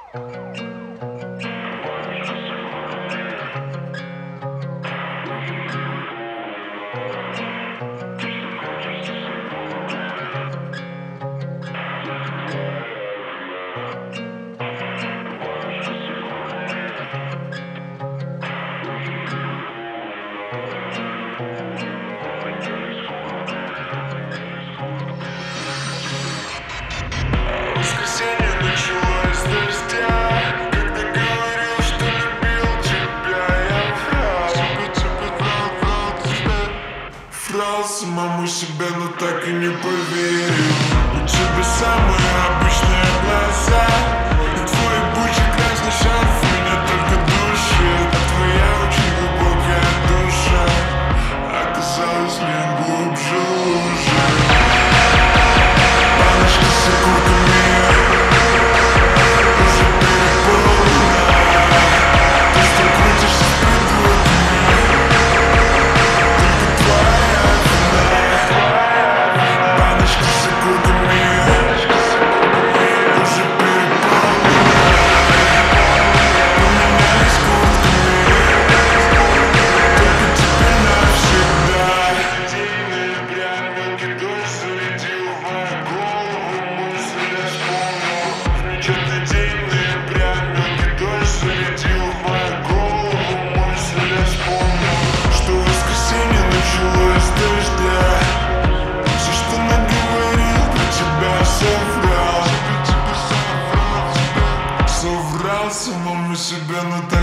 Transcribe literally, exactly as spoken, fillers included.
Воскресенье началось с дождя. Когда говорил, что любил тебя, я врал. Тебе, тебе врал, врал тебе. Врал самому себе, но так и не поверил. У тебя самые обычные глаза и твой ебучий красный шарф меня только душит. А твоя очень глубокая душа оказалась мне глубже лужи. Баночка с окурками уже переполнена. Ты что крутишься с придурками, только твоя вина. Баночка с окурками уже переполнена. Поменялись куртками, только теперь навсегда. День ноября, мелкий дождь зарядил в мою голову, мысли я вспомнил. Замечательный день ноября, мелкий дождь зарядил в мою голову, мысли я вспомнил. Что воскресенье началось с дождя. Все, что наговорил про тебя, соврал. Соврал самому себе, но так